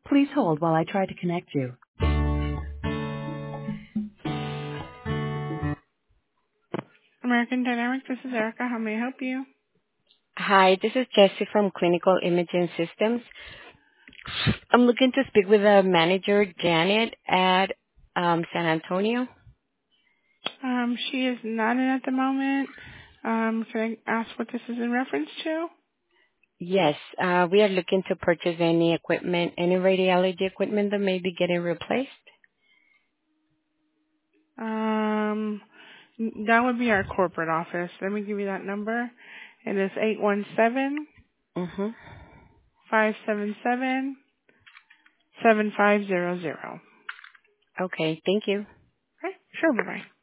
Please hold while I try to connect you. American Dynamics, this is Erica. How may I help you? Hi, this is Jessie from Clinical Imaging Systems. I'm looking to speak with the manager, Janet, at San Antonio. She is not in at the moment. Can I ask what this is in reference to? Yes, we are looking to purchase any equipment, any radiology equipment that may be getting replaced. Um, that would be our corporate office. Let me give you that number. It is Mm-hmm. 817-577-7500. Okay, thank you. Okay, sure, bye-bye.